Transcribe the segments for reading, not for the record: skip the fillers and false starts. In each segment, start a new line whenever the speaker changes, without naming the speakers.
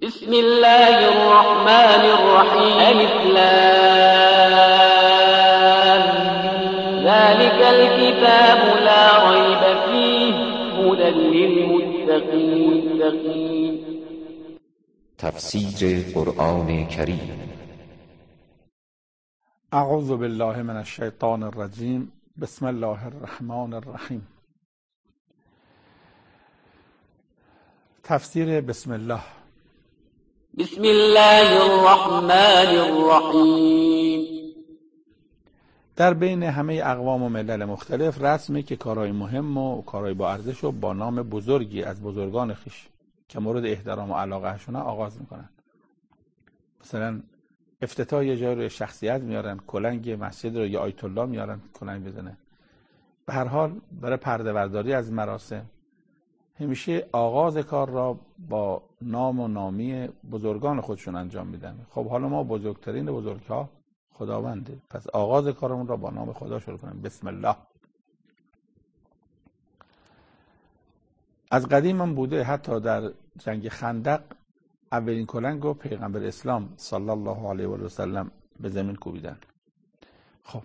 بسم الله الرحمن الرحیم الف لام ذلك الكتاب لا ريب فيه هدى للمتقين.
تفسیر قرآن کریم.
اعوذ بالله من الشیطان الرجیم. بسم الله الرحمن الرحیم. تفسیر بسم الله.
بسم الله الرحمن الرحیم.
در بین همه اقوام و ملل مختلف رسمه که کارهای مهم و کارهای با ارزش رو با نام بزرگی از بزرگان خویش که مورد احترام و علاقهشونه آغاز میکنن. مثلا افتتاح یه جای رو شخصیت میارن، کلنگ مسجد رو یا آیت الله میارن کلنگ بزنه. به هر حال برای پرده برداری از مراسم همیشه آغاز کار را با نام و نامی بزرگان خودشون انجام میدن. خب حالا ما بزرگترین بزرگها خداونده، پس آغاز کارمون را با نام خدا شروع کنیم. بسم الله. از قدیم هم بوده، حتی در جنگ خندق اولین کلنگ رو پیغمبر اسلام صلی الله علیه و سلم به زمین کوبیدن. خب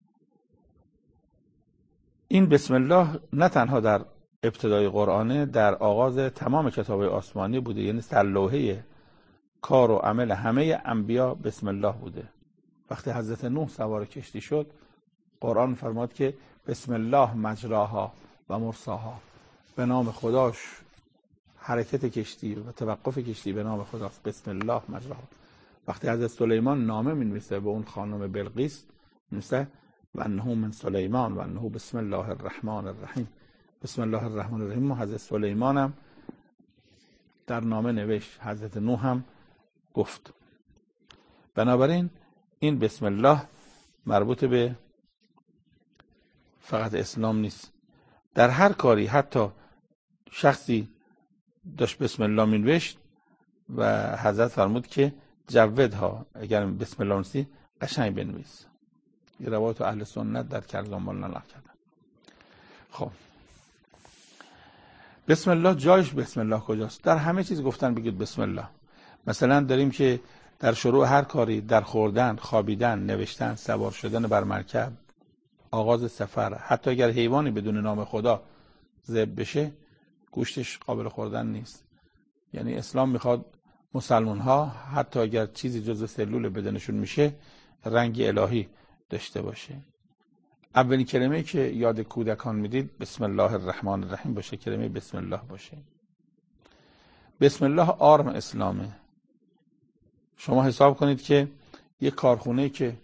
این بسم الله نه تنها در ابتدای قرآنه، در آغاز تمام کتاب‌های آسمانی بوده، یعنی سرلوحه کار و عمل همه انبیا بسم الله بوده. وقتی حضرت نوح سوار کشتی شد، قرآن فرماد که بسم الله مجراها و مرساها، به نام خداش حرکت کشتی و توقف کشتی به نام خداست، بسم الله مجراها. وقتی حضرت سلیمان نامه می‌نویسه به اون خانم بلقیس، می‌نویسه و انه من سلیمان و انه بسم الله الرحمن الرحیم. بسم الله الرحمن الرحیم. حضرت سلیمان هم در نامه نوشت، حضرت نوح هم گفت. بنابراین این بسم الله مربوط به فقط اسلام نیست. در هر کاری، حتی شخصی داشت بسم الله مینوشت و حضرت فرمود که جودها، اگر بسم الله نویسی قشنگ بنویس. یه روایت اهل سنت در کرزانبال نقل کردن. خب بسم الله جایش بسم الله کجاست؟ در همه چیز گفتن بگید بسم الله. مثلا داریم که در شروع هر کاری، در خوردن، خوابیدن، نوشتن، سوار شدن بر مرکب، آغاز سفر، حتی اگر حیوانی بدون نام خدا ذبح بشه گوشتش قابل خوردن نیست. یعنی اسلام میخواد مسلمان ها حتی اگر چیزی جزء سلول بدنشون میشه رنگ الهی داشته باشه. اولین کلمه‌ای که یاد کودکان میدید بسم الله الرحمن الرحیم باشه، کلمه بسم الله باشه. بسم الله آرم اسلامه. شما حساب کنید که یک کارخونه که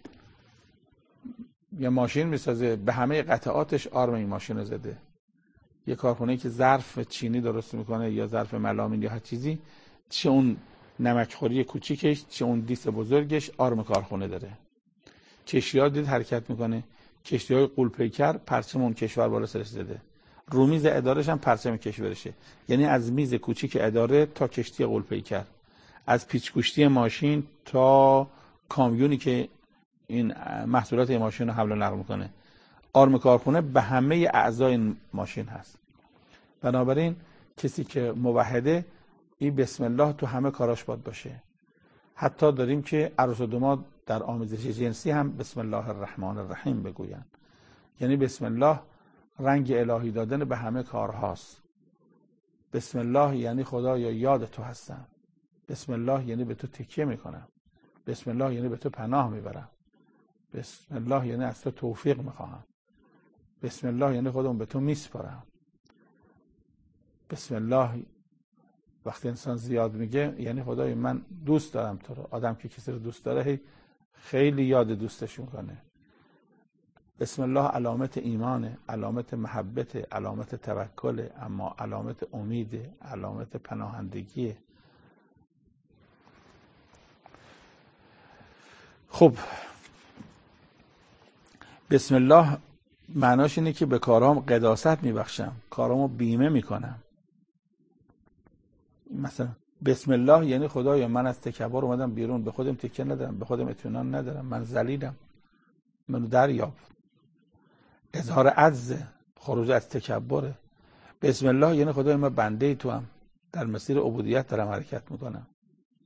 یه ماشین میسازه، به همه قطعاتش آرم این ماشین رو زده. یک کارخونه که ظرف چینی درست میکنه یا ظرف ملامین یا هر چیزی، چه اون نمکخوری کوچیکش چه اون دیس بزرگش آرم کارخونه داره. کشتی‌ها دید حرکت میکنه، کشتی‌های غول‌پیکر پرچم اون کشور بالا سرش زده. رو میز اداره‌ش هم پرچم کشورشه. یعنی از میز کوچیک اداره تا کشتی غول‌پیکر، از پیچ‌گوشتی ماشین تا کامیونی که این محصولات ماشین رو حمل و نقل میکنه، آرم کارخونه به همه اعضای ماشین هست. بنابراین کسی که موحده، این بسم الله تو همه کاراش باید باشه. حتی داریم که عروس و داماد در آمیزش جنسی هم بسم الله الرحمن الرحیم بگوین. یعنی بسم الله رنگ الهی دادن به همه کارهاست. بسم الله یعنی خدایا یاد تو هستم. بسم الله یعنی به تو تکیه میکنم. بسم الله یعنی به تو پناه میبرم. بسم الله یعنی از تو توفیق میخواهم. بسم الله یعنی خودم به تو میسپارم. بسم الله وقتی انسان زیاد میگه یعنی خدای من دوست دارم تو رو. آدم که کسی رو دوست داره خیلی یاد دوستش میکنه. بسم الله علامت ایمانه، علامت محبت، علامت توکل، اما علامت امید، علامت پناهندگیه. خب بسم الله معناش اینه که به کارام قداست میبخشم، کارامو بیمه میکنم. مثلا بسم الله یعنی خدایا من از تکبر اومدم بیرون، به خودم تکیه ندارم، به خودم اطمینان ندارم، من ذلیلم، منو دریاب. اظهار عجز، خروج از تکبره. بسم الله یعنی خدایا من بنده ای تو هم، در مسیر عبودیت دارم حرکت میکنم.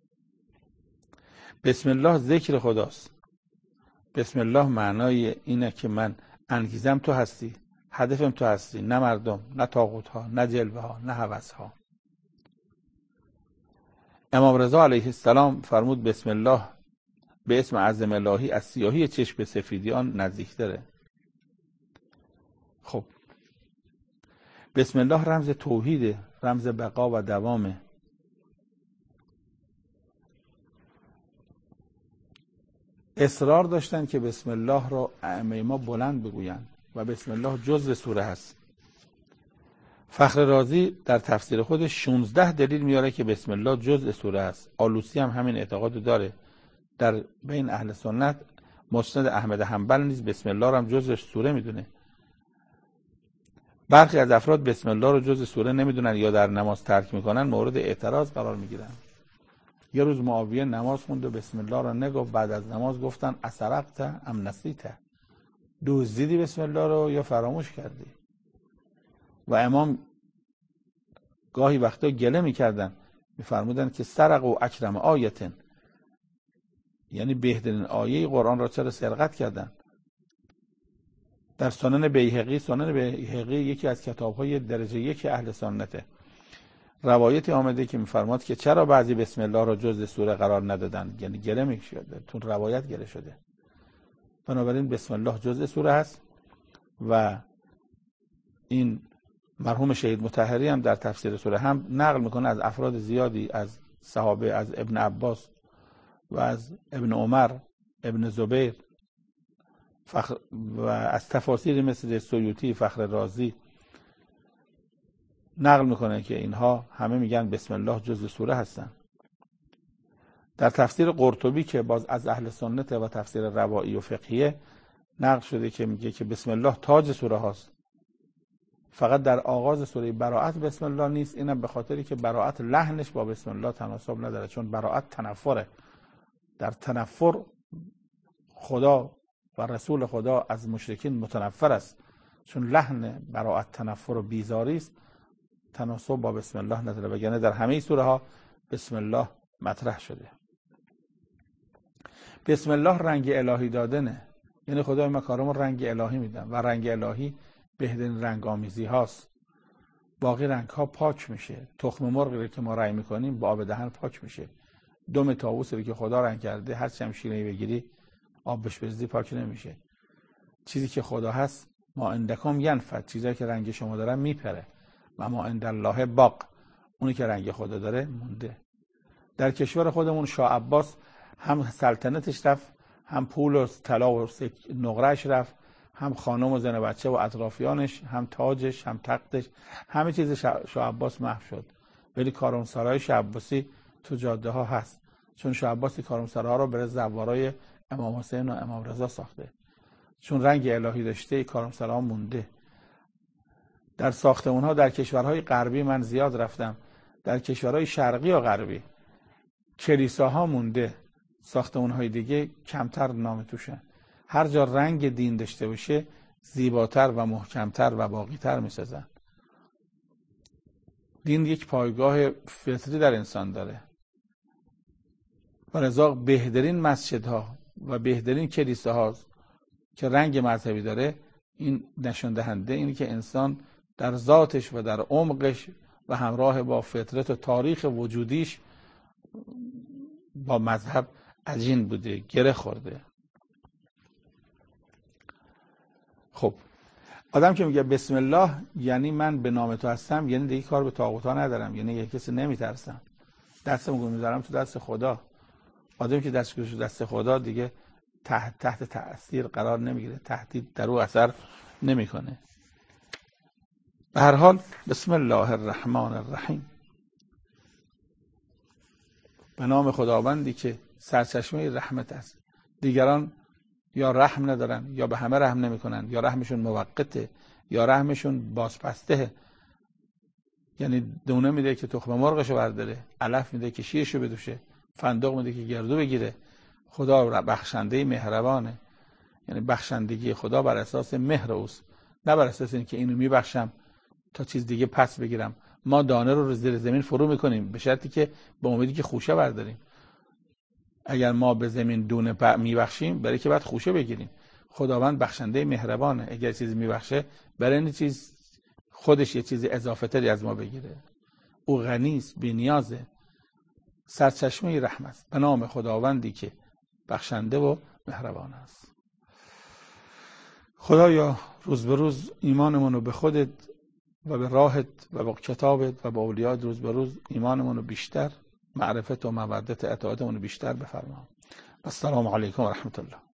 بسم الله ذکر خداست. بسم الله معنای اینه که من انگیزم تو هستی، هدفم تو هستی، نه مردم، نه طاغوت ها، نه جلوه ها، نه هوس ها. امام رضا علیه السلام فرمود بسم الله به اسم اعظم الهی از سیاهی چشم به سفیدی آن نزدیکتره. خب بسم الله رمز توحیده، رمز بقا و دوامه. اصرار داشتن که بسم الله را ائمه ما بلند بگویند و بسم الله جزء سوره هست. فخر رازی در تفسیر خودش 16 دلیل میاره که بسم الله جزء سوره است. آلوسی هم همین اعتقاد داره. در بین اهل سنت مسند احمد حنبل نیز بسم الله را هم جزء سوره میدونه. برخی از افراد بسم الله رو جزء سوره نمیدونن یا در نماز ترک میکنن، مورد اعتراض قرار میگیرن. یه روز معاویه نماز خوند و بسم الله را نگفت. بعد از نماز گفتن اسرقت ام نسیت، دزدیدی بسم الله رو یا فراموش کردی؟ و امام گاهی وقتا گله میکردن، میفرمودن که سرق و اکرم آیتن، یعنی بهترین آیه قرآن را چرا سرقت کردن؟ در سنن بیهقی یکی از کتاب‌های درجه 1 اهل سنته، روایتی آمده که میفرماد که چرا بعضی بسم الله را جزء سوره قرار ندادن، یعنی گله میشده، تو روایت گله شده. بنابراین بسم الله جزء سوره است. و این مرحوم شهید مطهری هم در تفسیر سوره هم نقل میکنه از افراد زیادی، از صحابه، از ابن عباس و از ابن عمر، ابن زبیر و از تفاسیر مثل سیوطی، فخر رازی نقل میکنه که اینها همه میگن بسم الله جزء سوره هستن. در تفسیر قرطبی که باز از اهل سنت و تفسیر روایی و فقهیه نقل شده که میگه که بسم الله تاج سوره هاست. فقط در آغاز سوره براءت بسم الله نیست، اینم به خاطری که براءت لحنش با بسم الله تناسب نداره، چون براءت تنفره. در تنفر خدا و رسول خدا از مشرکین متنفر است، چون لحن براءت تنفر و بیزاری است، تناسب با بسم الله نداره. وگرنه در همه سوره ها بسم الله مطرح شده. بسم الله رنگ الهی دادنه، یعنی خدای مکارم رنگ الهی میدن و رنگ الهی بهترین رنگ آمیزی هاست. باقی رنگ ها پاک میشه. تخم مرغی که ما رنگ میکنیم با آب دهن پاک میشه. دم طاووسی که خدا رنگ کرده هر چم شیرینی بگیری آب بهش بریزی پاک نمیشه. چیزی که خدا هست ما عندکم ینفد، چیزایی که رنگ شما داره میپره. و ما عند الله باق، اونی که رنگ خدا داره مونده. در کشور خودمون شاه عباس هم سلطنتش رفت، هم پول و طلا و نقرهش رفت، هم خانم و زن و بچه و اطرافیانش، هم تاجش، هم تختش، همه چیز شاه عباس محو شد. ولی کاروانسرای شاه عباسی تو جاده ها هست، چون شاه عباس کاروانسراها رو برای زوارای امام حسین و امام رضا ساخته. چون رنگ الهی داشته کاروانسراها مونده. در ساختمان‌ها در کشورهای غربی من زیاد رفتم، در کشورهای شرقی و غربی کلیساها مونده، ساختمان‌های دیگه کمتر نام توشه. هر جا رنگ دین داشته باشه زیباتر و محکمتر و باقی‌تر می‌سازن. دین یک پایگاه فطری در انسان داره و لذا بهترین مسجدها و بهترین کلیساها که رنگ مذهبی داره، این نشان دهنده اینه که انسان در ذاتش و در عمقش و همراه با فطرت و تاریخ وجودیش با مذهب عجین بوده، گره خورده. خب آدم که میگه بسم الله یعنی من به نام تو هستم، یعنی دیگه کار به طاغوتا ندارم، یعنی یک کسی نمیترسم، دستمو میذارم تو دست خدا. آدمی که دستش تو دست خدا دیگه تحت تأثیر قرار نمیگیره، تهدید در او اثر نمیکنه. به هر حال بسم الله الرحمن الرحیم، به نام خداوندی که سرچشمه رحمت است. دیگران یا رحم ندارن، یا به همه رحم نمیکنن، یا رحمشون موقته، یا رحمشون بازپسته. یعنی دونه میده که تخم مرغشو برداره، علف میده که شیرشو بدوشه، فندق میده که گردو بگیره. خدا بخشنده مهربانه، یعنی بخشندگی خدا بر اساس مهر اوست، نه بر اساس اینکه اینو میبخشم تا چیز دیگه پس بگیرم. ما دانه رو زیر زمین فرو میکنیم به شرطی که به امیدی که خوشه برداریم. اگر ما به زمین دونه میبخشیم برای که باید خوشه بگیریم. خداوند بخشنده مهربانه، اگر چیزی میبخشه برای این چیز خودش یه چیز اضافه تری از ما بگیره. او غنی است، بی‌نیازه، سرچشمه رحمت است. به نام خداوندی که بخشنده و مهربان است. خدایا روز به روز ایمانمون رو به خودت و به راهت و به کتابت و به اولیات روز به روز ایمانمون رو بیشتر، معرفت و مودت اطاعتمون رو بیشتر بفرما. السلام علیکم و رحمت الله.